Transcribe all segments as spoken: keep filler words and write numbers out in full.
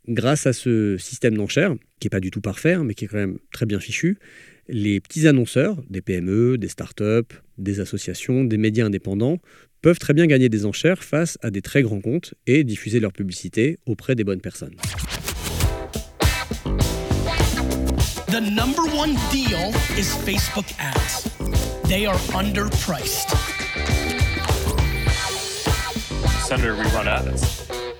Grâce à ce système d'enchères, qui n'est pas du tout parfait, mais qui est quand même très bien fichu, les petits annonceurs, des P M E, des startups, des associations, des médias indépendants, peuvent très bien gagner des enchères face à des très grands comptes et diffuser leur publicité auprès des bonnes personnes. The number one deal is Facebook ads. They are underpriced. Senator, we run ads.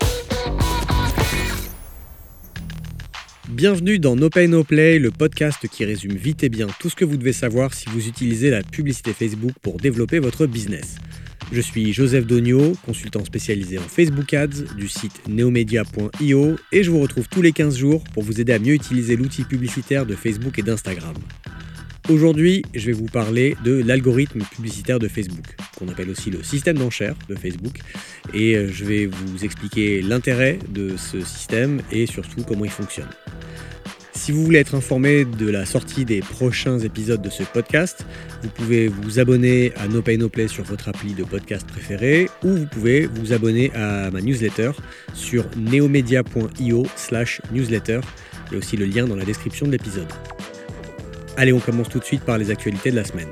Bienvenue dans No Pay No Play, le podcast qui résume vite et bien tout ce que vous devez savoir si vous utilisez la publicité Facebook pour développer votre business. Je suis Joseph Dogno, consultant spécialisé en Facebook Ads du site neomedia point io et je vous retrouve tous les quinze jours pour vous aider à mieux utiliser l'outil publicitaire de Facebook et d'Instagram. Aujourd'hui, je vais vous parler de l'algorithme publicitaire de Facebook, qu'on appelle aussi le système d'enchères de Facebook, et je vais vous expliquer l'intérêt de ce système et surtout comment il fonctionne. Si vous voulez être informé de la sortie des prochains épisodes de ce podcast, vous pouvez vous abonner à No Pay No Play sur votre appli de podcast préféré ou vous pouvez vous abonner à ma newsletter sur neomedia point io slash newsletter. Il y a aussi le lien dans la description de l'épisode. Allez, on commence tout de suite par les actualités de la semaine.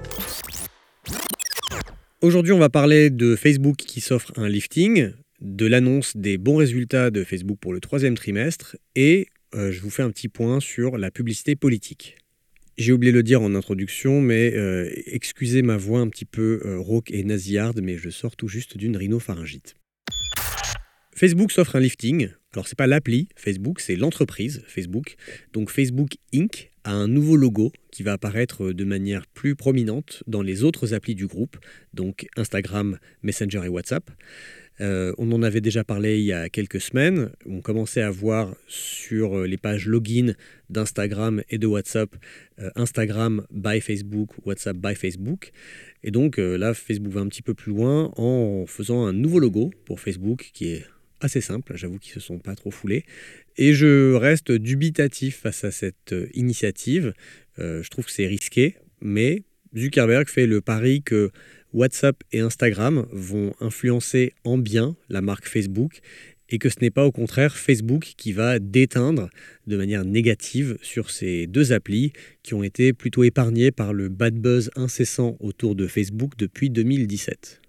Aujourd'hui, on va parler de Facebook qui s'offre un lifting, de l'annonce des bons résultats de Facebook pour le troisième trimestre et euh, je vous fais un petit point sur la publicité politique. J'ai oublié de le dire en introduction, mais euh, excusez ma voix un petit peu euh, rauque et nasillarde, mais je sors tout juste d'une rhinopharyngite. Facebook s'offre un lifting. Alors, ce n'est pas l'appli Facebook, c'est l'entreprise Facebook. Donc, Facebook Incorporated a un nouveau logo qui va apparaître de manière plus prominente dans les autres applis du groupe, donc Instagram, Messenger et WhatsApp. Euh, on en avait déjà parlé il y a quelques semaines. On commençait à voir sur les pages login d'Instagram et de WhatsApp euh, Instagram by Facebook, WhatsApp by Facebook. Et donc euh, là, Facebook va un petit peu plus loin en faisant un nouveau logo pour Facebook qui est assez simple, j'avoue qu'ils ne se sont pas trop foulés. Et je reste dubitatif face à cette euh, initiative. Euh, je trouve que c'est risqué, mais Zuckerberg fait le pari que WhatsApp et Instagram vont influencer en bien la marque Facebook et que ce n'est pas au contraire Facebook qui va déteindre de manière négative sur ces deux applis qui ont été plutôt épargnées par le bad buzz incessant autour de Facebook depuis deux mille dix-sept.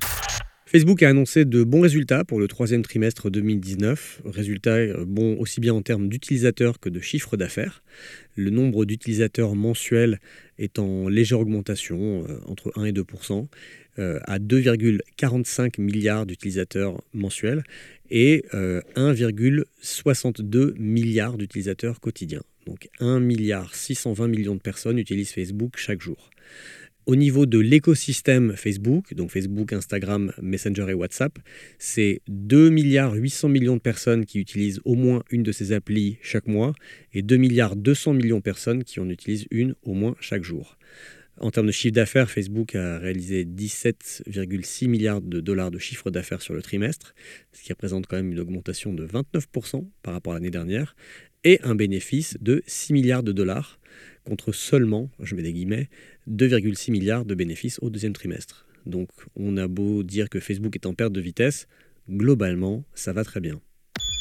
Facebook a annoncé de bons résultats pour le troisième trimestre deux mille dix-neuf, résultats bons aussi bien en termes d'utilisateurs que de chiffre d'affaires. Le nombre d'utilisateurs mensuels est en légère augmentation, euh, entre un et deux pour cent, euh, à deux virgule quarante-cinq milliards d'utilisateurs mensuels et euh, un virgule soixante-deux milliards d'utilisateurs quotidiens. Donc un milliard six cent vingt millions de personnes utilisent Facebook chaque jour. Au niveau de l'écosystème Facebook, donc Facebook, Instagram, Messenger et WhatsApp, c'est deux milliards huit cents millions de personnes qui utilisent au moins une de ces applis chaque mois et deux milliards deux cents millions de personnes qui en utilisent une au moins chaque jour. En termes de chiffre d'affaires, Facebook a réalisé dix-sept virgule six milliards de dollars de chiffre d'affaires sur le trimestre, ce qui représente quand même une augmentation de vingt-neuf pour cent par rapport à l'année dernière, et un bénéfice de six milliards de dollars, contre seulement, je mets des guillemets, deux virgule six milliards de bénéfices au deuxième trimestre. Donc on a beau dire que Facebook est en perte de vitesse, globalement, ça va très bien.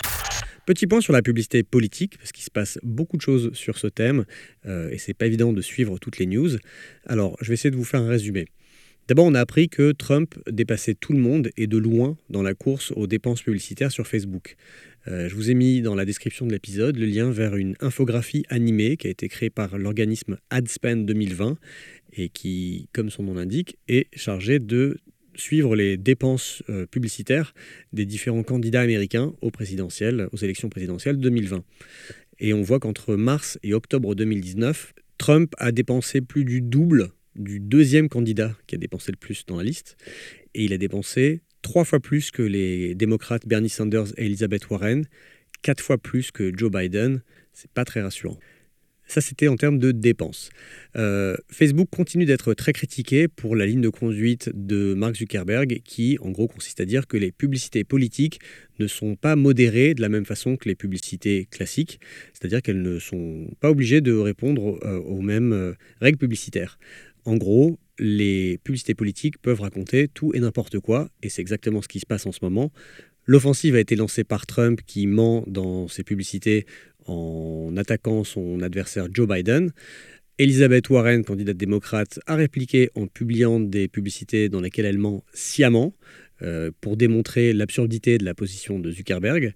Petit point sur la publicité politique, parce qu'il se passe beaucoup de choses sur ce thème, euh, et c'est pas évident de suivre toutes les news. Alors, je vais essayer de vous faire un résumé. D'abord, on a appris que Trump dépassait tout le monde et de loin dans la course aux dépenses publicitaires sur Facebook. Euh, je vous ai mis dans la description de l'épisode le lien vers une infographie animée qui a été créée par l'organisme AdSpend deux mille vingt et qui, comme son nom l'indique, est chargé de suivre les dépenses euh, publicitaires des différents candidats américains aux présidentielles, aux élections présidentielles deux mille vingt. Et on voit qu'entre mars et octobre deux mille dix-neuf, Trump a dépensé plus du double du deuxième candidat qui a dépensé le plus dans la liste. Et il a dépensé trois fois plus que les démocrates Bernie Sanders et Elizabeth Warren, quatre fois plus que Joe Biden. C'est pas très rassurant. Ça, c'était en termes de dépenses. Euh, Facebook continue d'être très critiqué pour la ligne de conduite de Mark Zuckerberg qui, en gros, consiste à dire que les publicités politiques ne sont pas modérées de la même façon que les publicités classiques, c'est-à-dire qu'elles ne sont pas obligées de répondre euh, aux mêmes euh, règles publicitaires. En gros, les publicités politiques peuvent raconter tout et n'importe quoi, et c'est exactement ce qui se passe en ce moment. L'offensive a été lancée par Trump qui ment dans ses publicités en attaquant son adversaire Joe Biden. Elizabeth Warren, candidate démocrate, a répliqué en publiant des publicités dans lesquelles elle ment sciemment euh, pour démontrer l'absurdité de la position de Zuckerberg.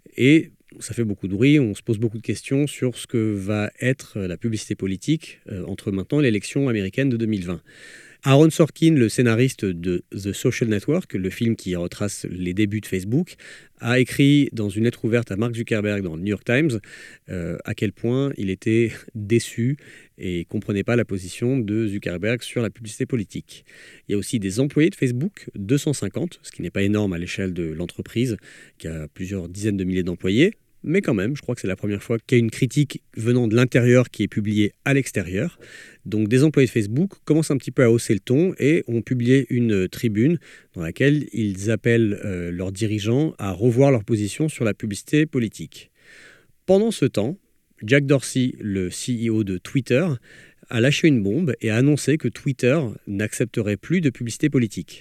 Et ça fait beaucoup de bruit, on se pose beaucoup de questions sur ce que va être la publicité politique euh, entre maintenant et l'élection américaine de deux mille vingt. Aaron Sorkin, le scénariste de The Social Network, le film qui retrace les débuts de Facebook, a écrit dans une lettre ouverte à Mark Zuckerberg dans le New York Times euh, à quel point il était déçu et ne comprenait pas la position de Zuckerberg sur la publicité politique. Il y a aussi des employés de Facebook, deux cent cinquante, ce qui n'est pas énorme à l'échelle de l'entreprise, qui a plusieurs dizaines de milliers d'employés. Mais quand même, je crois que c'est la première fois qu'il y a une critique venant de l'intérieur qui est publiée à l'extérieur. Donc des employés de Facebook commencent un petit peu à hausser le ton et ont publié une tribune dans laquelle ils appellent euh, leurs dirigeants à revoir leur position sur la publicité politique. Pendant ce temps, Jack Dorsey, le C E O de Twitter, a lâché une bombe et a annoncé que Twitter n'accepterait plus de publicité politique.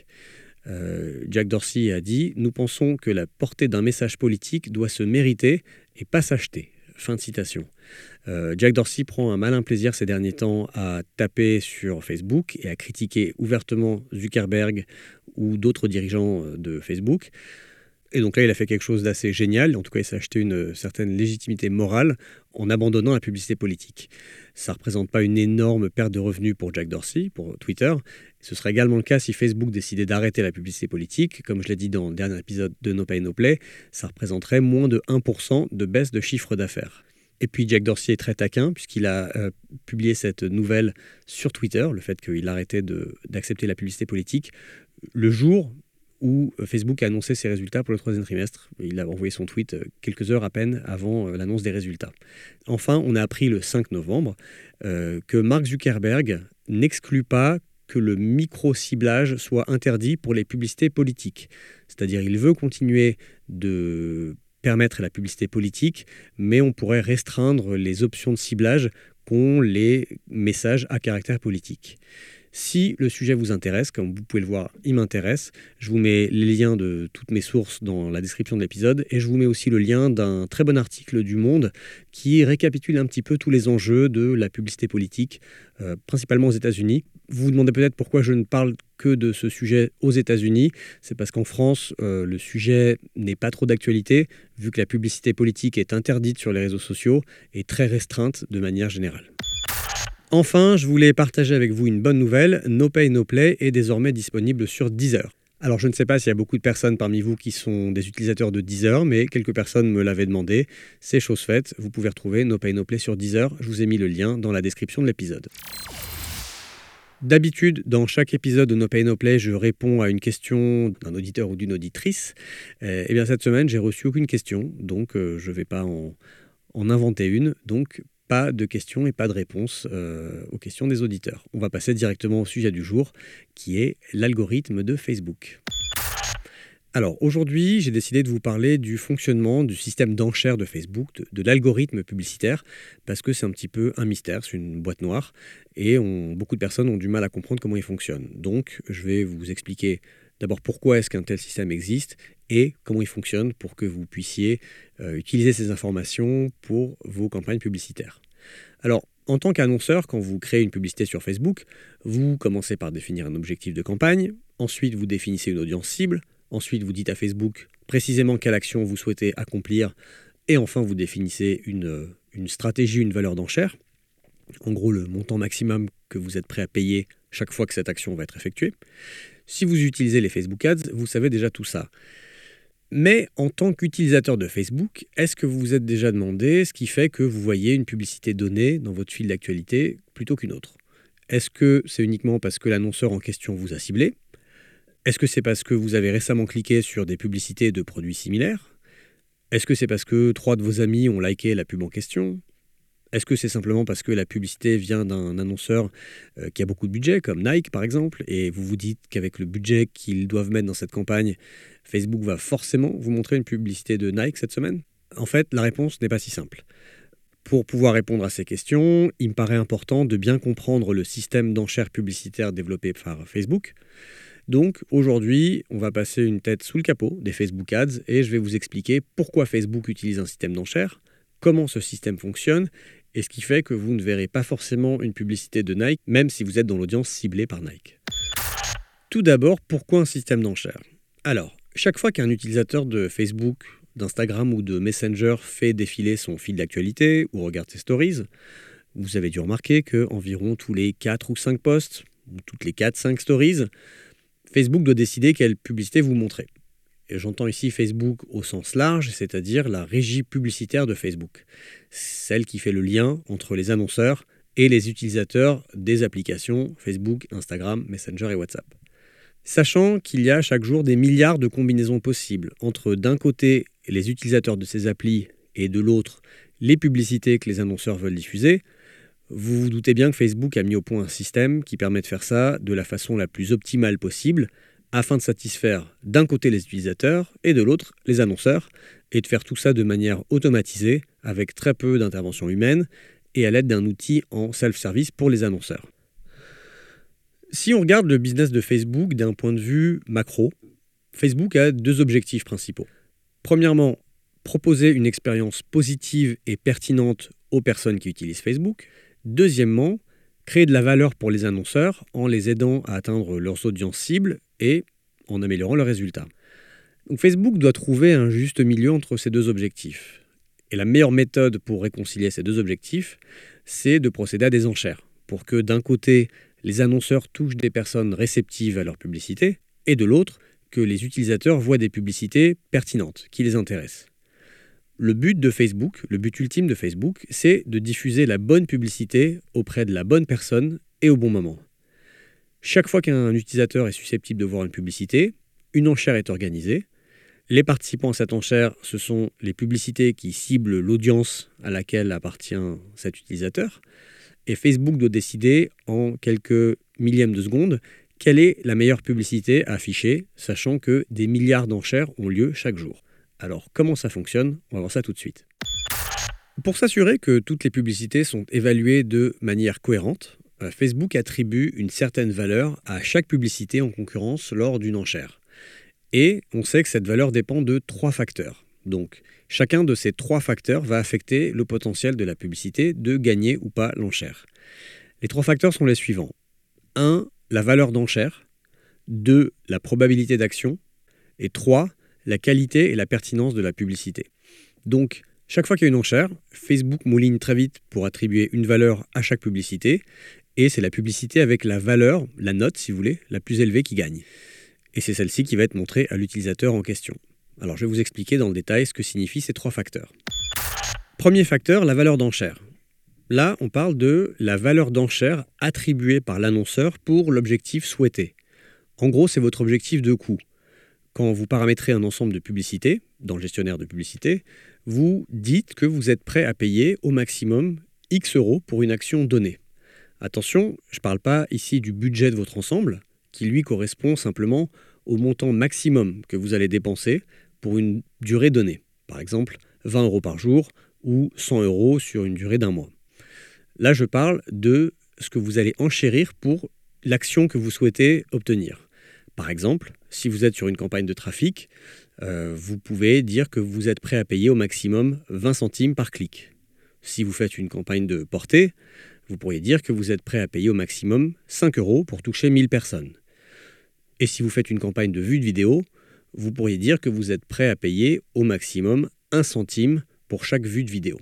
Euh, Jack Dorsey a dit « Nous pensons que la portée d'un message politique doit se mériter et pas s'acheter ». Fin de citation. Euh, Jack Dorsey prend un malin plaisir ces derniers temps à taper sur Facebook et à critiquer ouvertement Zuckerberg ou d'autres dirigeants de Facebook. Et donc là, il a fait quelque chose d'assez génial. En tout cas, il s'est acheté une certaine légitimité morale en abandonnant la publicité politique. Ça ne représente pas une énorme perte de revenus pour Jack Dorsey, pour Twitter. Ce serait également le cas si Facebook décidait d'arrêter la publicité politique. Comme je l'ai dit dans le dernier épisode de No Pay No Play, ça représenterait moins de un pour cent de baisse de chiffre d'affaires. Et puis Jack Dorsey est très taquin puisqu'il a euh, publié cette nouvelle sur Twitter, le fait qu'il arrêtait de, d'accepter la publicité politique, le jour où Facebook a annoncé ses résultats pour le troisième trimestre. Il a envoyé son tweet quelques heures à peine avant l'annonce des résultats. Enfin, on a appris le cinq novembre euh, que Mark Zuckerberg n'exclut pas que le micro-ciblage soit interdit pour les publicités politiques. C'est-à-dire il veut continuer de permettre la publicité politique, mais on pourrait restreindre les options de ciblage qu'ont les messages à caractère politique. Si le sujet vous intéresse, comme vous pouvez le voir, il m'intéresse, je vous mets les liens de toutes mes sources dans la description de l'épisode et je vous mets aussi le lien d'un très bon article du Monde qui récapitule un petit peu tous les enjeux de la publicité politique, euh, principalement aux États-Unis. Vous vous demandez peut-être pourquoi je ne parle que de ce sujet aux États-Unis. C'est parce qu'en France, euh, le sujet n'est pas trop d'actualité, vu que la publicité politique est interdite sur les réseaux sociaux et très restreinte de manière générale. Enfin, je voulais partager avec vous une bonne nouvelle. No Pay No Play est désormais disponible sur Deezer. Alors je ne sais pas s'il y a beaucoup de personnes parmi vous qui sont des utilisateurs de Deezer, mais quelques personnes me l'avaient demandé. C'est chose faite, vous pouvez retrouver No Pay No Play sur Deezer. Je vous ai mis le lien dans la description de l'épisode. D'habitude, dans chaque épisode de No Pay No Play, je réponds à une question d'un auditeur ou d'une auditrice. Euh, et bien cette semaine, j'ai reçu aucune question, donc euh, je ne vais pas en, en inventer une. Donc pas de questions et pas de réponses euh, aux questions des auditeurs. On va passer directement au sujet du jour, qui est l'algorithme de Facebook. Alors aujourd'hui, j'ai décidé de vous parler du fonctionnement du système d'enchères de Facebook, de, de l'algorithme publicitaire, parce que c'est un petit peu un mystère, c'est une boîte noire, et on, beaucoup de personnes ont du mal à comprendre comment il fonctionne. Donc je vais vous expliquer d'abord pourquoi est-ce qu'un tel système existe, et comment il fonctionne pour que vous puissiez euh, utiliser ces informations pour vos campagnes publicitaires. Alors, en tant qu'annonceur, quand vous créez une publicité sur Facebook, vous commencez par définir un objectif de campagne, ensuite vous définissez une audience cible, ensuite vous dites à Facebook précisément quelle action vous souhaitez accomplir, et enfin vous définissez une, une stratégie, une valeur d'enchère, en gros le montant maximum que vous êtes prêt à payer chaque fois que cette action va être effectuée. Si vous utilisez les Facebook Ads, vous savez déjà tout ça. Mais en tant qu'utilisateur de Facebook, est-ce que vous vous êtes déjà demandé ce qui fait que vous voyez une publicité donnée dans votre fil d'actualité plutôt qu'une autre ? Est-ce que c'est uniquement parce que l'annonceur en question vous a ciblé ? Est-ce que c'est parce que vous avez récemment cliqué sur des publicités de produits similaires ? Est-ce que c'est parce que trois de vos amis ont liké la pub en question ? Est-ce que c'est simplement parce que la publicité vient d'un annonceur euh, qui a beaucoup de budget, comme Nike par exemple, et vous vous dites qu'avec le budget qu'ils doivent mettre dans cette campagne, Facebook va forcément vous montrer une publicité de Nike cette semaine ? En fait, la réponse n'est pas si simple. Pour pouvoir répondre à ces questions, il me paraît important de bien comprendre le système d'enchères publicitaires développé par Facebook. Donc aujourd'hui, on va passer une tête sous le capot des Facebook Ads et je vais vous expliquer pourquoi Facebook utilise un système d'enchères, comment ce système fonctionne et ce qui fait que vous ne verrez pas forcément une publicité de Nike, même si vous êtes dans l'audience ciblée par Nike. Tout d'abord, pourquoi un système d'enchères ? Alors, chaque fois qu'un utilisateur de Facebook, d'Instagram ou de Messenger fait défiler son fil d'actualité ou regarde ses stories, vous avez dû remarquer qu'environ tous les quatre ou cinq posts, ou toutes les quatre cinq stories, Facebook doit décider quelle publicité vous montrer. Et j'entends ici Facebook au sens large, c'est-à-dire la régie publicitaire de Facebook, celle qui fait le lien entre les annonceurs et les utilisateurs des applications Facebook, Instagram, Messenger et WhatsApp. Sachant qu'il y a chaque jour des milliards de combinaisons possibles entre d'un côté les utilisateurs de ces applis et de l'autre les publicités que les annonceurs veulent diffuser, vous vous doutez bien que Facebook a mis au point un système qui permet de faire ça de la façon la plus optimale possible afin de satisfaire d'un côté les utilisateurs et de l'autre les annonceurs et de faire tout ça de manière automatisée avec très peu d'intervention humaine et à l'aide d'un outil en self-service pour les annonceurs. Si on regarde le business de Facebook d'un point de vue macro, Facebook a deux objectifs principaux. Premièrement, proposer une expérience positive et pertinente aux personnes qui utilisent Facebook. Deuxièmement, créer de la valeur pour les annonceurs en les aidant à atteindre leurs audiences cibles et en améliorant leurs résultats. Donc Facebook doit trouver un juste milieu entre ces deux objectifs. Et la meilleure méthode pour réconcilier ces deux objectifs, c'est de procéder à des enchères, pour que d'un côté, les annonceurs touchent des personnes réceptives à leur publicité, et de l'autre, que les utilisateurs voient des publicités pertinentes, qui les intéressent. Le but de Facebook, le but ultime de Facebook, c'est de diffuser la bonne publicité auprès de la bonne personne et au bon moment. Chaque fois qu'un utilisateur est susceptible de voir une publicité, une enchère est organisée. Les participants à cette enchère, ce sont les publicités qui ciblent l'audience à laquelle appartient cet utilisateur. Et Facebook doit décider en quelques millièmes de seconde quelle est la meilleure publicité à afficher, sachant que des milliards d'enchères ont lieu chaque jour. Alors, comment ça fonctionne ? On va voir ça tout de suite. Pour s'assurer que toutes les publicités sont évaluées de manière cohérente, Facebook attribue une certaine valeur à chaque publicité en concurrence lors d'une enchère. Et on sait que cette valeur dépend de trois facteurs. Donc, chacun de ces trois facteurs va affecter le potentiel de la publicité de gagner ou pas l'enchère. Les trois facteurs sont les suivants. un. La valeur d'enchère. deux. La probabilité d'action. Et trois. La qualité et la pertinence de la publicité. Donc, chaque fois qu'il y a une enchère, Facebook mouline très vite pour attribuer une valeur à chaque publicité, et c'est la publicité avec la valeur, la note si vous voulez, la plus élevée qui gagne. Et c'est celle-ci qui va être montrée à l'utilisateur en question. Alors je vais vous expliquer dans le détail ce que signifient ces trois facteurs. Premier facteur, la valeur d'enchère. Là, on parle de la valeur d'enchère attribuée par l'annonceur pour l'objectif souhaité. En gros, c'est votre objectif de coût. Quand vous paramétrez un ensemble de publicités, dans le gestionnaire de publicité, vous dites que vous êtes prêt à payer au maximum X euros pour une action donnée. Attention, je ne parle pas ici du budget de votre ensemble, qui lui correspond simplement au montant maximum que vous allez dépenser pour une durée donnée. Par exemple, vingt euros par jour ou cent euros sur une durée d'un mois. Là, je parle de ce que vous allez enchérir pour l'action que vous souhaitez obtenir. Par exemple, si vous êtes sur une campagne de trafic, euh, vous pouvez dire que vous êtes prêt à payer au maximum vingt centimes par clic. Si vous faites une campagne de portée, vous pourriez dire que vous êtes prêt à payer au maximum cinq euros pour toucher mille personnes. Et si vous faites une campagne de vue de vidéo, vous pourriez dire que vous êtes prêt à payer au maximum un centime pour chaque vue de vidéo.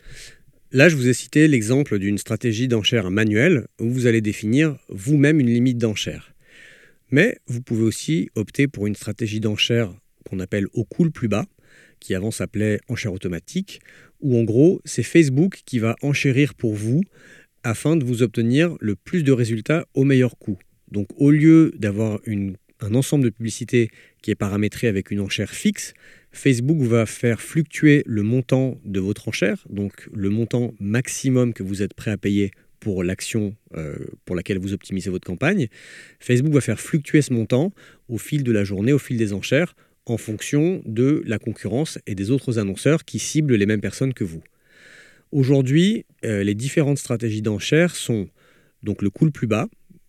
Là, je vous ai cité l'exemple d'une stratégie d'enchère manuelle où vous allez définir vous-même une limite d'enchère. Mais vous pouvez aussi opter pour une stratégie d'enchère qu'on appelle au coût le plus bas, qui avant s'appelait enchère automatique, où en gros, c'est Facebook qui va enchérir pour vous afin de vous obtenir le plus de résultats au meilleur coût. Donc au lieu d'avoir une, un ensemble de publicités qui est paramétré avec une enchère fixe, Facebook va faire fluctuer le montant de votre enchère, donc le montant maximum que vous êtes prêt à payer pour l'action euh, pour laquelle vous optimisez votre campagne. Facebook va faire fluctuer ce montant au fil de la journée, au fil des enchères, en fonction de la concurrence et des autres annonceurs qui ciblent les mêmes personnes que vous. Aujourd'hui, euh, les différentes stratégies d'enchères sont donc le coût le plus bas,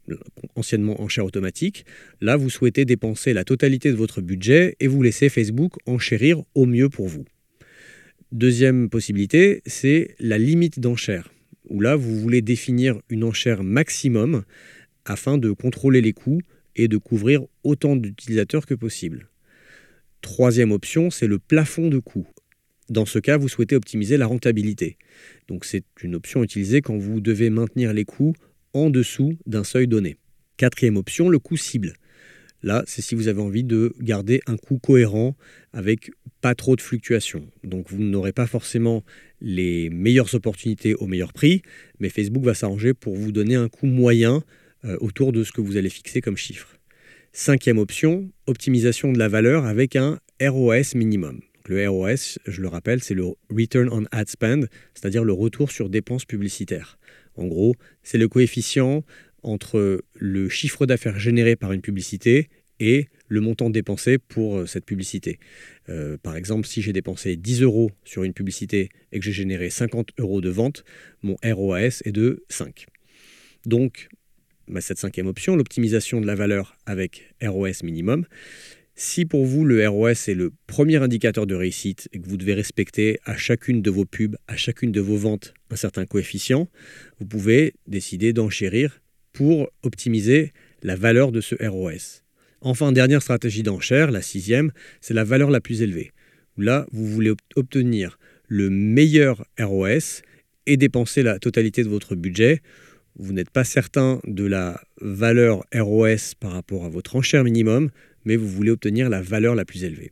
anciennement enchère automatique. Là, vous souhaitez dépenser la totalité de votre budget et vous laissez Facebook enchérir au mieux pour vous. Deuxième possibilité, c'est la limite d'enchère, où là, vous voulez définir une enchère maximum afin de contrôler les coûts et de couvrir autant d'utilisateurs que possible. Troisième option, c'est le plafond de coûts. Dans ce cas, vous souhaitez optimiser la rentabilité. Donc c'est une option utilisée quand vous devez maintenir les coûts en dessous d'un seuil donné. Quatrième option, le coût cible. Là, c'est si vous avez envie de garder un coût cohérent avec pas trop de fluctuations. Donc vous n'aurez pas forcément les meilleures opportunités au meilleur prix, mais Facebook va s'arranger pour vous donner un coût moyen euh, autour de ce que vous allez fixer comme chiffre. Cinquième option, optimisation de la valeur avec un R O S minimum. Donc le R O S, je le rappelle, c'est le Return on Ad Spend, c'est-à-dire le retour sur dépenses publicitaires. En gros, c'est le coefficient entre le chiffre d'affaires généré par une publicité et le montant dépensé pour cette publicité. Euh, par exemple, si j'ai dépensé dix euros sur une publicité et que j'ai généré cinquante euros de vente, mon R O S est de cinq. Donc, bah, cette cinquième option, l'optimisation de la valeur avec R O S minimum. Si pour vous, le R O S est le premier indicateur de réussite et que vous devez respecter à chacune de vos pubs, à chacune de vos ventes, un certain coefficient, vous pouvez décider d'enchérir pour optimiser la valeur de ce R O S. Enfin, dernière stratégie d'enchère, la sixième, c'est la valeur la plus élevée. Là, vous voulez obtenir le meilleur R O S et dépenser la totalité de votre budget. Vous n'êtes pas certain de la valeur R O S par rapport à votre enchère minimum, mais vous voulez obtenir la valeur la plus élevée.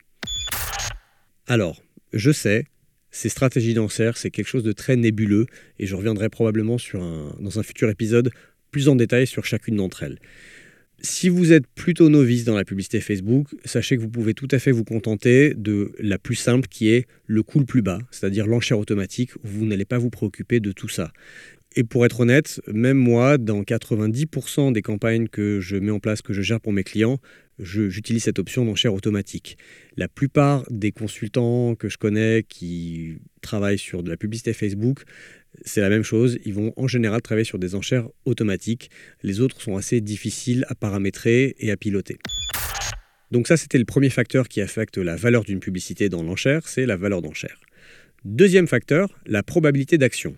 Alors, je sais, ces stratégies d'enchère, c'est quelque chose de très nébuleux et je reviendrai probablement sur un, dans un futur épisode plus en détail sur chacune d'entre elles. Si vous êtes plutôt novice dans la publicité Facebook, sachez que vous pouvez tout à fait vous contenter de la plus simple qui est le coût le plus bas, c'est-à-dire l'enchère automatique, où vous n'allez pas vous préoccuper de tout ça. Et pour être honnête, même moi, dans quatre-vingt-dix pour cent des campagnes que je mets en place, que je gère pour mes clients, je, j'utilise cette option d'enchère automatique. La plupart des consultants que je connais qui travaillent sur de la publicité Facebook, c'est la même chose. Ils vont en général travailler sur des enchères automatiques. Les autres sont assez difficiles à paramétrer et à piloter. Donc ça, c'était le premier facteur qui affecte la valeur d'une publicité dans l'enchère, c'est la valeur d'enchère. Deuxième facteur, la probabilité d'action.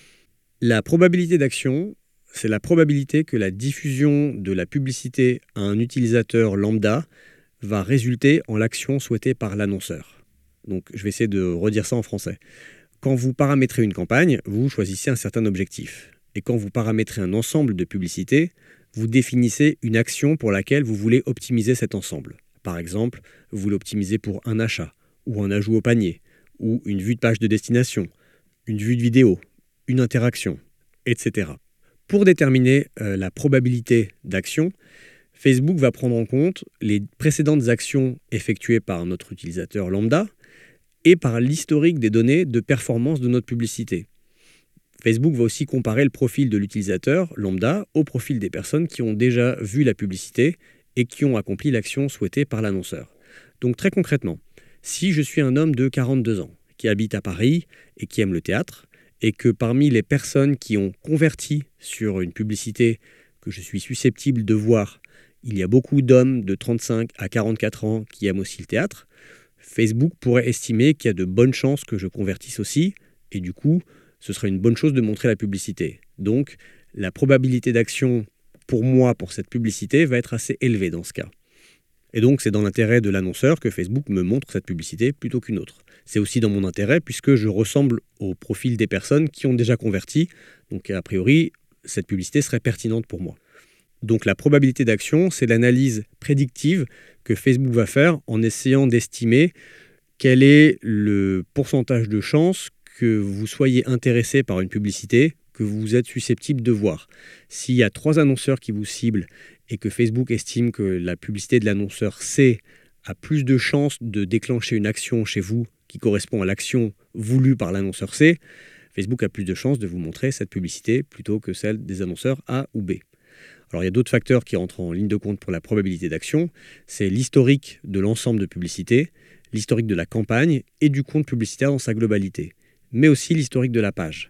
La probabilité d'action, c'est la probabilité que la diffusion de la publicité à un utilisateur lambda va résulter en l'action souhaitée par l'annonceur. Donc, je vais essayer de redire ça en français. Quand vous paramétrez une campagne, vous choisissez un certain objectif. Et quand vous paramétrez un ensemble de publicités, vous définissez une action pour laquelle vous voulez optimiser cet ensemble. Par exemple, vous voulez optimiser pour un achat, ou un ajout au panier, ou une vue de page de destination, une vue de vidéo, une interaction, et cetera. Pour déterminer euh, la probabilité d'action, Facebook va prendre en compte les précédentes actions effectuées par notre utilisateur lambda et par l'historique des données de performance de notre publicité. Facebook va aussi comparer le profil de l'utilisateur lambda au profil des personnes qui ont déjà vu la publicité et qui ont accompli l'action souhaitée par l'annonceur. Donc très concrètement, si je suis un homme de quarante-deux ans qui habite à Paris et qui aime le théâtre, et que parmi les personnes qui ont converti sur une publicité que je suis susceptible de voir, il y a beaucoup d'hommes de trente-cinq à quarante-quatre ans qui aiment aussi le théâtre, Facebook pourrait estimer qu'il y a de bonnes chances que je convertisse aussi, et du coup, ce serait une bonne chose de montrer la publicité. Donc, la probabilité d'action pour moi, pour cette publicité, va être assez élevée dans ce cas. Et donc, c'est dans l'intérêt de l'annonceur que Facebook me montre cette publicité plutôt qu'une autre. C'est aussi dans mon intérêt puisque je ressemble au profil des personnes qui ont déjà converti. Donc, a priori, cette publicité serait pertinente pour moi. Donc, la probabilité d'action, c'est l'analyse prédictive que Facebook va faire en essayant d'estimer quel est le pourcentage de chances que vous soyez intéressé par une publicité que vous êtes susceptible de voir. S'il y a trois annonceurs qui vous ciblent et que Facebook estime que la publicité de l'annonceur C a plus de chances de déclencher une action chez vous qui correspond à l'action voulue par l'annonceur C, Facebook a plus de chances de vous montrer cette publicité plutôt que celle des annonceurs A ou B. Alors il y a d'autres facteurs qui entrent en ligne de compte pour la probabilité d'action. C'est l'historique de l'ensemble de publicités, l'historique de la campagne et du compte publicitaire dans sa globalité, mais aussi l'historique de la page.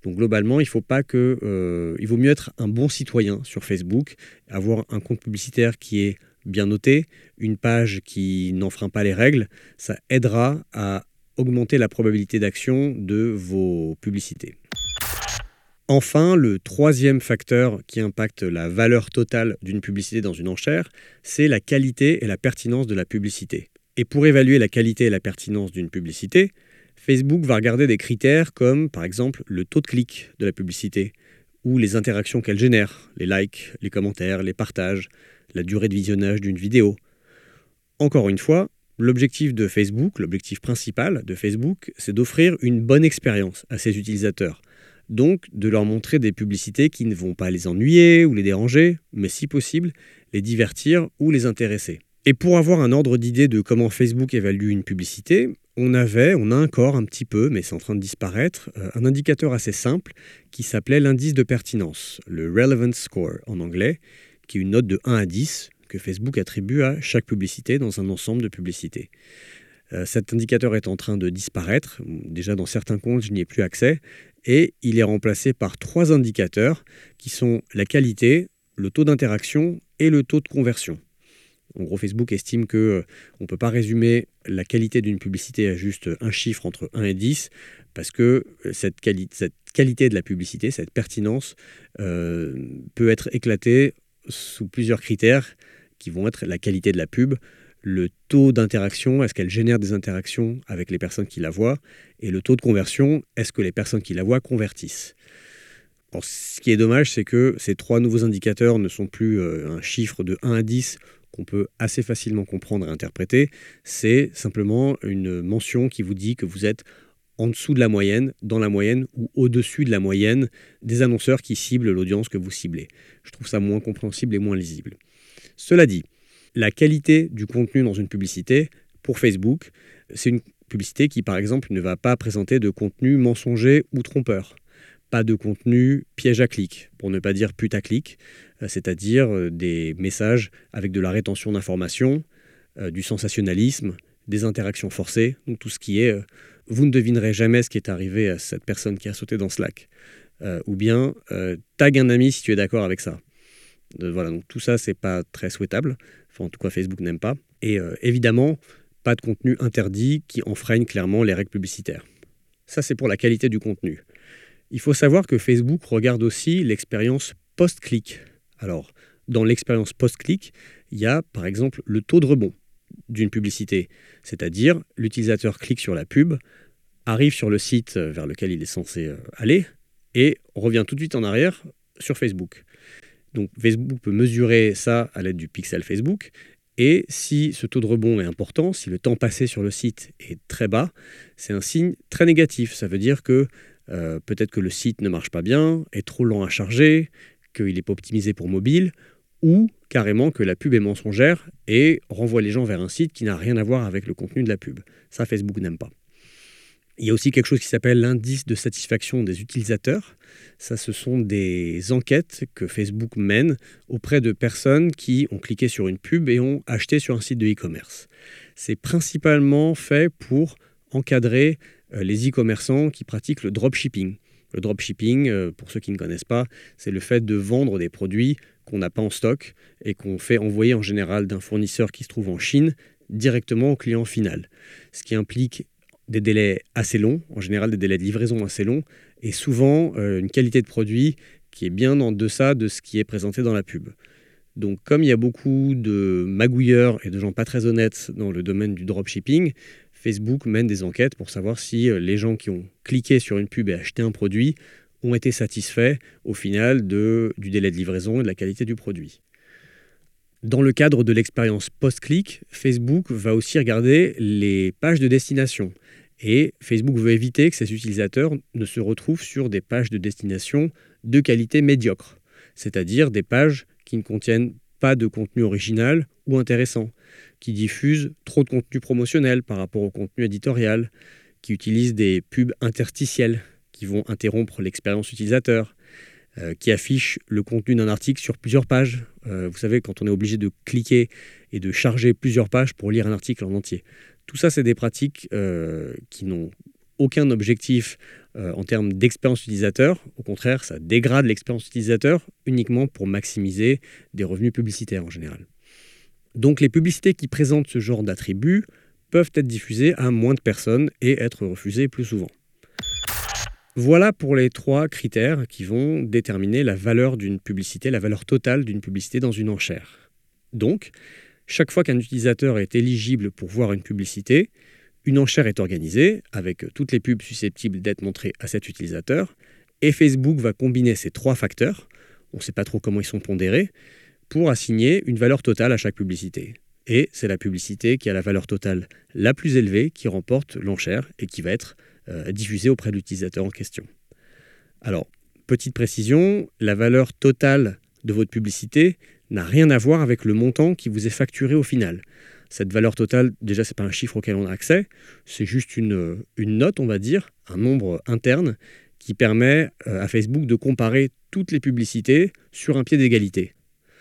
Donc globalement, il faut pas que, euh, il vaut mieux être un bon citoyen sur Facebook, avoir un compte publicitaire qui est bien noté, une page qui n'enfreint pas les règles, ça aidera à augmenter la probabilité d'action de vos publicités. Enfin, le troisième facteur qui impacte la valeur totale d'une publicité dans une enchère, c'est la qualité et la pertinence de la publicité. Et pour évaluer la qualité et la pertinence d'une publicité, Facebook va regarder des critères comme, par exemple, le taux de clic de la publicité ou les interactions qu'elle génère, les likes, les commentaires, les partages, la durée de visionnage d'une vidéo. Encore une fois, l'objectif de Facebook, l'objectif principal de Facebook, c'est d'offrir une bonne expérience à ses utilisateurs. Donc, de leur montrer des publicités qui ne vont pas les ennuyer ou les déranger, mais si possible, les divertir ou les intéresser. Et pour avoir un ordre d'idée de comment Facebook évalue une publicité, on avait, on a encore un petit peu, mais c'est en train de disparaître, un indicateur assez simple qui s'appelait l'indice de pertinence, le Relevance Score en anglais, qui est une note de un à dix que Facebook attribue à chaque publicité dans un ensemble de publicités. Euh, cet indicateur est en train de disparaître, déjà dans certains comptes je n'y ai plus accès, et il est remplacé par trois indicateurs qui sont la qualité, le taux d'interaction et le taux de conversion. En gros, Facebook estime qu'on euh, ne peut pas résumer la qualité d'une publicité à juste un chiffre entre un et dix, parce que cette, quali- cette qualité de la publicité, cette pertinence, euh, peut être éclatée sous plusieurs critères qui vont être la qualité de la pub, le taux d'interaction, est-ce qu'elle génère des interactions avec les personnes qui la voient, et le taux de conversion, est-ce que les personnes qui la voient convertissent. Alors, ce qui est dommage, c'est que ces trois nouveaux indicateurs ne sont plus euh, un chiffre de un à dix qu'on peut assez facilement comprendre et interpréter, c'est simplement une mention qui vous dit que vous êtes en dessous de la moyenne, dans la moyenne ou au-dessus de la moyenne des annonceurs qui ciblent l'audience que vous ciblez. Je trouve ça moins compréhensible et moins lisible. Cela dit, la qualité du contenu dans une publicité, pour Facebook, c'est une publicité qui, par exemple, ne va pas présenter de contenu mensonger ou trompeur. Pas de contenu piège à clic, pour ne pas dire putaclic, c'est-à-dire des messages avec de la rétention d'informations, euh, du sensationnalisme, des interactions forcées, donc tout ce qui est euh, « vous ne devinerez jamais ce qui est arrivé à cette personne qui a sauté dans Slack euh, » ou bien euh, « tag un ami si tu es d'accord avec ça ». Euh, voilà, donc tout ça, c'est pas très souhaitable. Enfin, en tout cas, Facebook n'aime pas. Et euh, évidemment, pas de contenu interdit qui enfreigne clairement les règles publicitaires. Ça, c'est pour la qualité du contenu. Il faut savoir que Facebook regarde aussi l'expérience post-clic. Alors, dans l'expérience post-clic, il y a par exemple le taux de rebond d'une publicité, c'est-à-dire l'utilisateur clique sur la pub, arrive sur le site vers lequel il est censé aller et revient tout de suite en arrière sur Facebook. Donc Facebook peut mesurer ça à l'aide du pixel Facebook, et si ce taux de rebond est important, si le temps passé sur le site est très bas, c'est un signe très négatif. Ça veut dire que euh, peut-être que le site ne marche pas bien, est trop lent à charger, qu'il n'est pas optimisé pour mobile, ou carrément que la pub est mensongère et renvoie les gens vers un site qui n'a rien à voir avec le contenu de la pub. Ça, Facebook n'aime pas. Il y a aussi quelque chose qui s'appelle l'indice de satisfaction des utilisateurs. Ça, ce sont des enquêtes que Facebook mène auprès de personnes qui ont cliqué sur une pub et ont acheté sur un site de e-commerce. C'est principalement fait pour encadrer les e-commerçants qui pratiquent le dropshipping. Le dropshipping, pour ceux qui ne connaissent pas, c'est le fait de vendre des produits qu'on n'a pas en stock et qu'on fait envoyer en général d'un fournisseur qui se trouve en Chine directement au client final. Ce qui implique des délais assez longs, en général des délais de livraison assez longs, et souvent euh, une qualité de produit qui est bien en deçà de ce qui est présenté dans la pub. Donc comme il y a beaucoup de magouilleurs et de gens pas très honnêtes dans le domaine du dropshipping, Facebook mène des enquêtes pour savoir si les gens qui ont cliqué sur une pub et acheté un produit ont été satisfaits au final de, du délai de livraison et de la qualité du produit. Dans le cadre de l'expérience post-clic, Facebook va aussi regarder les pages de destination. Et Facebook veut éviter que ses utilisateurs ne se retrouvent sur des pages de destination de qualité médiocre, c'est-à-dire des pages qui ne contiennent pas de contenu original ou intéressant, qui diffusent trop de contenu promotionnel par rapport au contenu éditorial, qui utilisent des pubs interstitielles qui vont interrompre l'expérience utilisateur, euh, qui affichent le contenu d'un article sur plusieurs pages. Euh, vous savez, quand on est obligé de cliquer et de charger plusieurs pages pour lire un article en entier. Tout ça, c'est des pratiques euh, qui n'ont aucun objectif euh, en termes d'expérience utilisateur. Au contraire, ça dégrade l'expérience utilisateur uniquement pour maximiser des revenus publicitaires en général. Donc les publicités qui présentent ce genre d'attributs peuvent être diffusées à moins de personnes et être refusées plus souvent. Voilà pour les trois critères qui vont déterminer la valeur d'une publicité, la valeur totale d'une publicité dans une enchère. Donc, chaque fois qu'un utilisateur est éligible pour voir une publicité, une enchère est organisée avec toutes les pubs susceptibles d'être montrées à cet utilisateur et Facebook va combiner ces trois facteurs, on ne sait pas trop comment ils sont pondérés, pour assigner une valeur totale à chaque publicité. Et c'est la publicité qui a la valeur totale la plus élevée qui remporte l'enchère et qui va être euh, diffusée auprès de l'utilisateur en question. Alors, petite précision, la valeur totale de votre publicité n'a rien à voir avec le montant qui vous est facturé au final. Cette valeur totale, déjà, ce n'est pas un chiffre auquel on a accès, c'est juste une, une note, on va dire, un nombre interne qui permet euh, à Facebook de comparer toutes les publicités sur un pied d'égalité.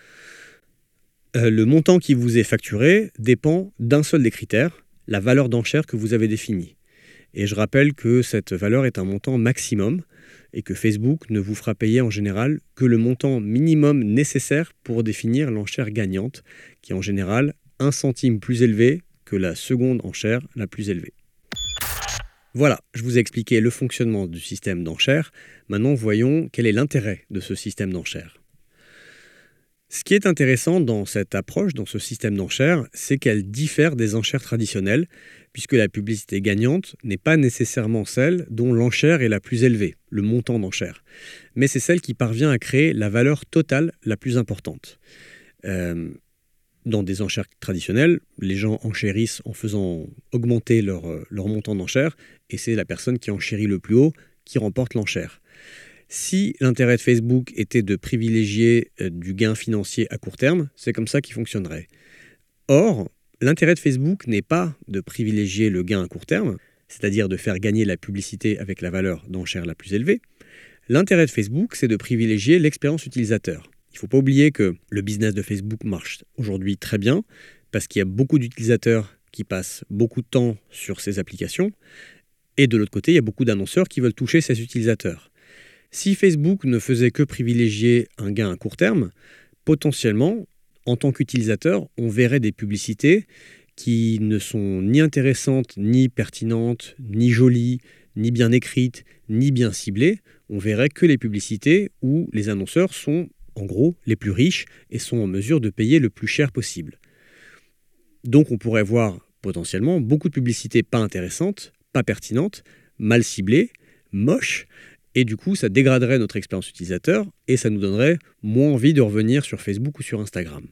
Euh, le montant qui vous est facturé dépend d'un seul des critères, la valeur d'enchère que vous avez définie. Et je rappelle que cette valeur est un montant maximum et que Facebook ne vous fera payer en général que le montant minimum nécessaire pour définir l'enchère gagnante, qui est en général un centime plus élevé que la seconde enchère la plus élevée. Voilà, je vous ai expliqué le fonctionnement du système d'enchères. Maintenant, voyons quel est l'intérêt de ce système d'enchères. Ce qui est intéressant dans cette approche, dans ce système d'enchères, c'est qu'elle diffère des enchères traditionnelles, puisque la publicité gagnante n'est pas nécessairement celle dont l'enchère est la plus élevée, le montant d'enchère, mais c'est celle qui parvient à créer la valeur totale la plus importante. Euh, dans des enchères traditionnelles, les gens enchérissent en faisant augmenter leur, leur montant d'enchère, et c'est la personne qui enchérit le plus haut qui remporte l'enchère. Si l'intérêt de Facebook était de privilégier euh, du gain financier à court terme, c'est comme ça qu'il fonctionnerait. Or, l'intérêt de Facebook n'est pas de privilégier le gain à court terme, c'est-à-dire de faire gagner la publicité avec la valeur d'enchère la plus élevée. L'intérêt de Facebook, c'est de privilégier l'expérience utilisateur. Il ne faut pas oublier que le business de Facebook marche aujourd'hui très bien, parce qu'il y a beaucoup d'utilisateurs qui passent beaucoup de temps sur ces applications, et de l'autre côté, il y a beaucoup d'annonceurs qui veulent toucher ces utilisateurs. Si Facebook ne faisait que privilégier un gain à court terme, potentiellement, en tant qu'utilisateur, on verrait des publicités qui ne sont ni intéressantes, ni pertinentes, ni jolies, ni bien écrites, ni bien ciblées. On verrait que les publicités où les annonceurs sont, en gros, les plus riches et sont en mesure de payer le plus cher possible. Donc on pourrait voir potentiellement beaucoup de publicités pas intéressantes, pas pertinentes, mal ciblées, moches, et du coup, ça dégraderait notre expérience utilisateur et ça nous donnerait moins envie de revenir sur Facebook ou sur Instagram.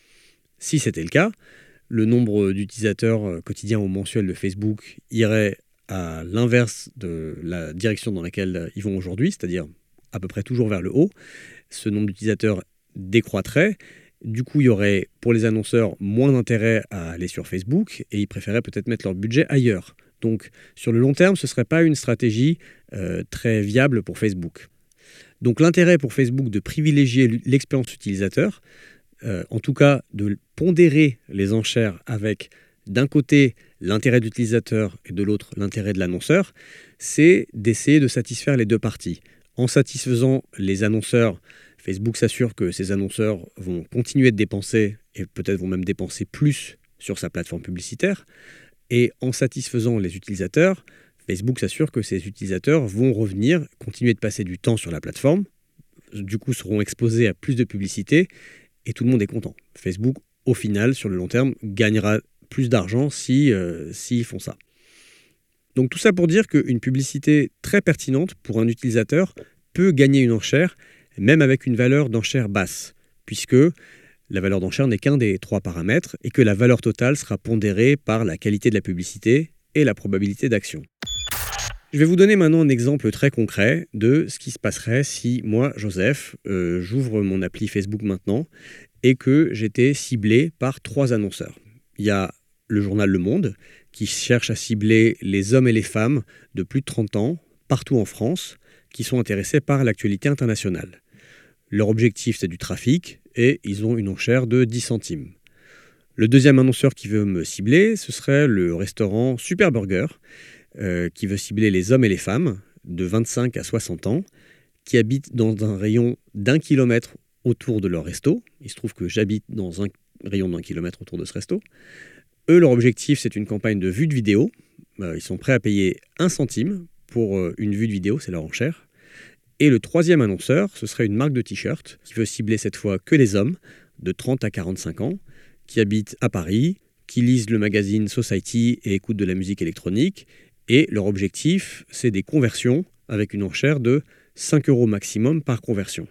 Si c'était le cas, le nombre d'utilisateurs quotidiens ou mensuels de Facebook irait à l'inverse de la direction dans laquelle ils vont aujourd'hui, c'est-à-dire à peu près toujours vers le haut. Ce nombre d'utilisateurs décroîtrait. Du coup, il y aurait pour les annonceurs moins d'intérêt à aller sur Facebook et ils préféraient peut-être mettre leur budget ailleurs. Donc, sur le long terme, ce ne serait pas une stratégie euh, très viable pour Facebook. Donc, l'intérêt pour Facebook de privilégier l'expérience utilisateur, euh, en tout cas de pondérer les enchères avec, d'un côté, l'intérêt de l'utilisateur et de l'autre, l'intérêt de l'annonceur, c'est d'essayer de satisfaire les deux parties. En satisfaisant les annonceurs, Facebook s'assure que ces annonceurs vont continuer de dépenser et peut-être vont même dépenser plus sur sa plateforme publicitaire. Et en satisfaisant les utilisateurs, Facebook s'assure que ces utilisateurs vont revenir, continuer de passer du temps sur la plateforme, du coup seront exposés à plus de publicité et tout le monde est content. Facebook, au final, sur le long terme, gagnera plus d'argent si, euh, s'ils font ça. Donc tout ça pour dire qu'une publicité très pertinente pour un utilisateur peut gagner une enchère, même avec une valeur d'enchère basse, puisque la valeur d'enchère n'est qu'un des trois paramètres et que la valeur totale sera pondérée par la qualité de la publicité et la probabilité d'action. Je vais vous donner maintenant un exemple très concret de ce qui se passerait si moi, Joseph, euh, j'ouvre mon appli Facebook maintenant et que j'étais ciblé par trois annonceurs. Il y a le journal Le Monde qui cherche à cibler les hommes et les femmes de plus de trente ans partout en France qui sont intéressés par l'actualité internationale. Leur objectif, c'est du trafic et ils ont une enchère de dix centimes. Le deuxième annonceur qui veut me cibler, ce serait le restaurant Super Burger euh, qui veut cibler les hommes et les femmes de vingt-cinq à soixante ans qui habitent dans un rayon d'un kilomètre autour de leur resto. Il se trouve que j'habite dans un rayon d'un kilomètre autour de ce resto. Eux, leur objectif, c'est une campagne de vue de vidéo. Euh, ils sont prêts à payer un centime pour euh, une vue de vidéo, c'est leur enchère. Et le troisième annonceur, ce serait une marque de t-shirt qui veut cibler cette fois que les hommes de trente à quarante-cinq ans qui habitent à Paris, qui lisent le magazine Society et écoutent de la musique électronique. Et leur objectif, c'est des conversions avec une enchère de cinq euros maximum par conversion.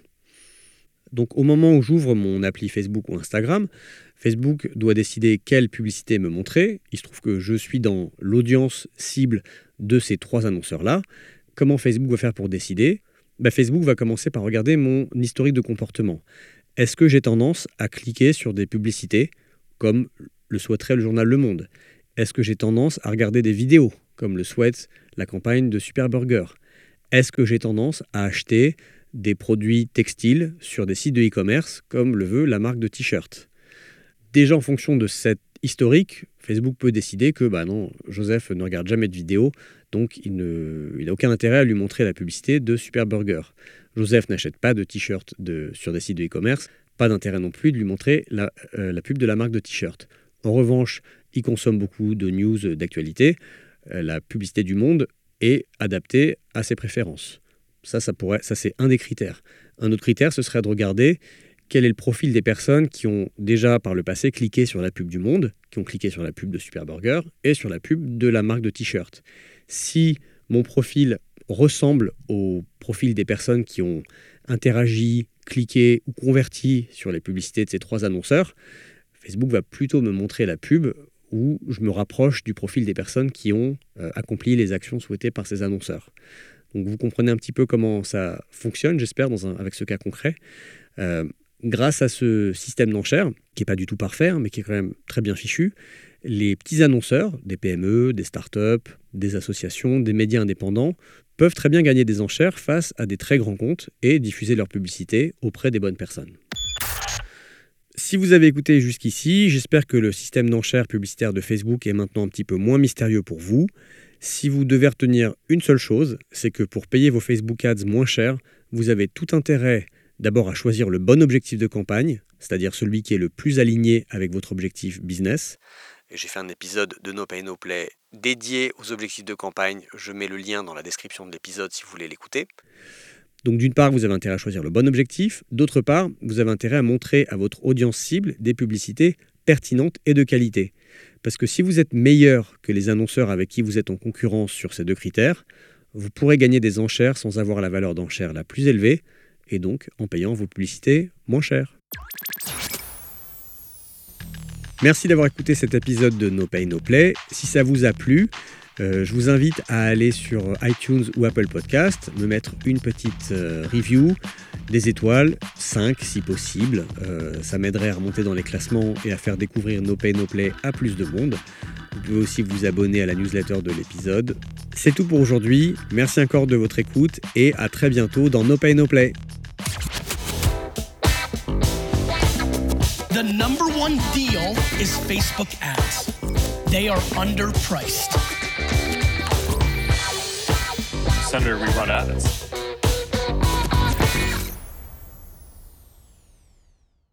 Donc au moment où j'ouvre mon appli Facebook ou Instagram, Facebook doit décider quelle publicité me montrer. Il se trouve que je suis dans l'audience cible de ces trois annonceurs-là. Comment Facebook va faire pour décider ? Ben, Facebook va commencer par regarder mon historique de comportement. Est-ce que j'ai tendance à cliquer sur des publicités comme le souhaiterait le journal Le Monde ? Est-ce que j'ai tendance à regarder des vidéos comme le souhaite la campagne de Super Burger ? Est-ce que j'ai tendance à acheter des produits textiles sur des sites de e-commerce comme le veut la marque de t-shirt ? Déjà en fonction de cet historique, Facebook peut décider que bah non, Joseph ne regarde jamais de vidéos, donc il n'a il aucun intérêt à lui montrer la publicité de Super Burger. Joseph n'achète pas de t-shirt de, sur des sites de e-commerce, pas d'intérêt non plus de lui montrer la, euh, la pub de la marque de t-shirt. En revanche, il consomme beaucoup de news d'actualité. Euh, la publicité du Monde est adaptée à ses préférences. Ça, ça, pourrait, ça, c'est un des critères. Un autre critère, ce serait de regarder quel est le profil des personnes qui ont déjà par le passé cliqué sur la pub du Monde, qui ont cliqué sur la pub de Super Burger et sur la pub de la marque de t-shirt. Si mon profil ressemble au profil des personnes qui ont interagi, cliqué ou converti sur les publicités de ces trois annonceurs, Facebook va plutôt me montrer la pub où je me rapproche du profil des personnes qui ont euh, accompli les actions souhaitées par ces annonceurs. Donc vous comprenez un petit peu comment ça fonctionne, j'espère, dans un, avec ce cas concret. Euh, grâce à ce système d'enchères, qui n'est pas du tout parfait, mais qui est quand même très bien fichu, les petits annonceurs, des P M E, des startups, des associations, des médias indépendants, peuvent très bien gagner des enchères face à des très grands comptes et diffuser leur publicité auprès des bonnes personnes. Si vous avez écouté jusqu'ici, j'espère que le système d'enchères publicitaire de Facebook est maintenant un petit peu moins mystérieux pour vous. Si vous devez retenir une seule chose, c'est que pour payer vos Facebook Ads moins cher, vous avez tout intérêt d'abord à choisir le bon objectif de campagne, c'est-à-dire celui qui est le plus aligné avec votre objectif business. Et j'ai fait un épisode de No Pay No Play dédié aux objectifs de campagne. Je mets le lien dans la description de l'épisode si vous voulez l'écouter. Donc d'une part, vous avez intérêt à choisir le bon objectif. D'autre part, vous avez intérêt à montrer à votre audience cible des publicités pertinentes et de qualité. Parce que si vous êtes meilleur que les annonceurs avec qui vous êtes en concurrence sur ces deux critères, vous pourrez gagner des enchères sans avoir la valeur d'enchère la plus élevée et donc en payant vos publicités moins chères. Merci d'avoir écouté cet épisode de No Pay No Play. Si ça vous a plu, euh, je vous invite à aller sur iTunes ou Apple Podcast, me mettre une petite euh, review, des étoiles, cinq si possible. Euh, ça m'aiderait à remonter dans les classements et à faire découvrir No Pay No Play à plus de monde. Vous pouvez aussi vous abonner à la newsletter de l'épisode. C'est tout pour aujourd'hui. Merci encore de votre écoute et à très bientôt dans No Pay No Play. The number one deal is Facebook ads. They are underpriced. Senator, we run ads.